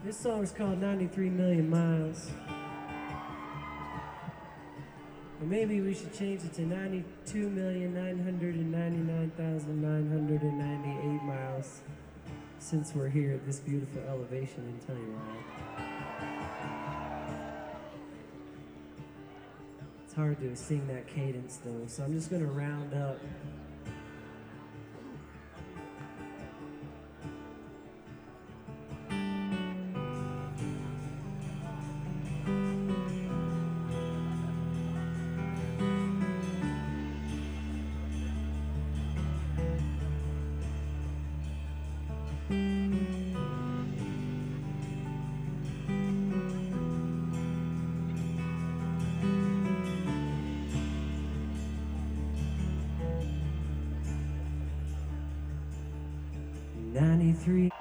This song's called 93 Million Miles. Or maybe we should change it to 92,999,998 miles, since we're here at this beautiful elevation in Telluride. It's hard to sing that cadence though, so I'm just gonna round up. '93.